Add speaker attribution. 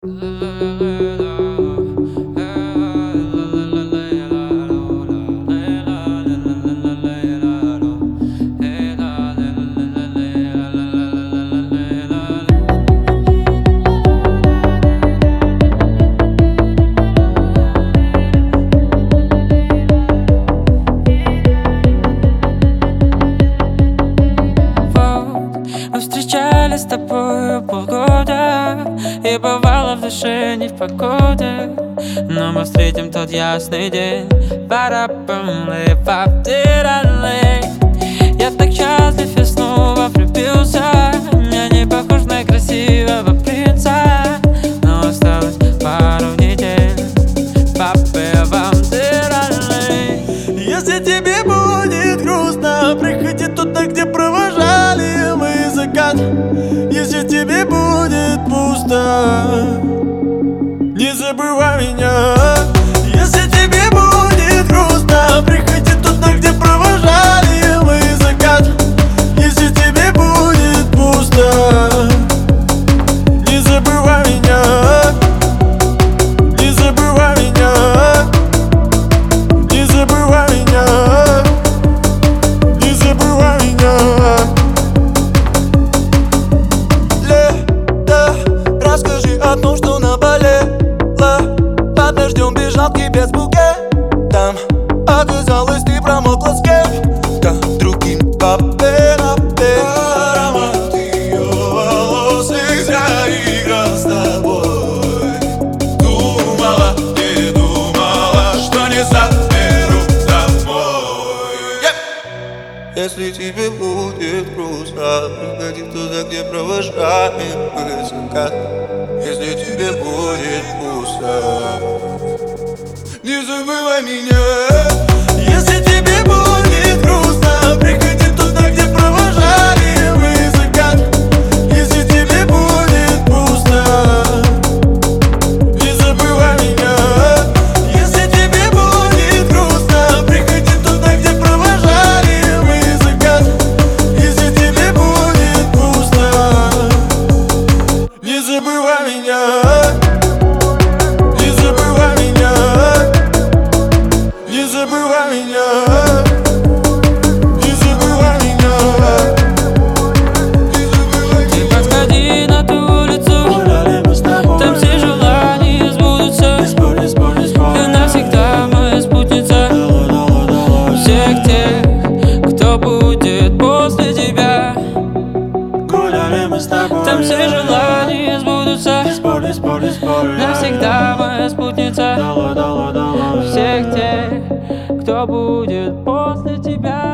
Speaker 1: Мы встречались с тобою полгода, и бывало в душе не в погоде, но мы встретим тот ясный день. Я так счастлив, я снова влюбился. Я не похож на красивого принца, но осталось пару недель.
Speaker 2: Если тебе будет грустно, приходи туда, где провожали мы закат. Если тебе будет пусто, не забывай меня. Если тебе будет грустно, приходи туда, где провожали мы закат. Если тебе будет пусто, не забывай меня. Не забывай меня. Не забывай меня. Не забывай меня. Лето, расскажи о том, что наболело. Под дождем бежал к тебе с букетом. Оказалось, ты промокла с кем-то другим. Аромат ее волос заиграл с тобой. Думала, не думала, что не заберу домой. Если тебе будет грустно, приходи туда, где провожаем мы закат. Если тебе будет пусто, не забывай меня. Если тебе будет грустно, приходи туда, где провожали мы закат. Если тебе будет пусто, не забывай меня. Если тебе будет грустно, приходи туда, где провожали мы закат. Если тебе будет пусто, не забывай меня. Не забывай меня. Не забывай меня. Не забывай меня. Не забывай
Speaker 1: Ты
Speaker 2: меня.
Speaker 1: подходи на ту улицу, там все желания сбудутся. Ты навсегда моя спутница. Всех тех, кто будет после тебя,
Speaker 2: Гуляли мы с тобой.
Speaker 1: там все желания сбудутся. Навсегда моя спутница. Всех тех, кто будет после тебя.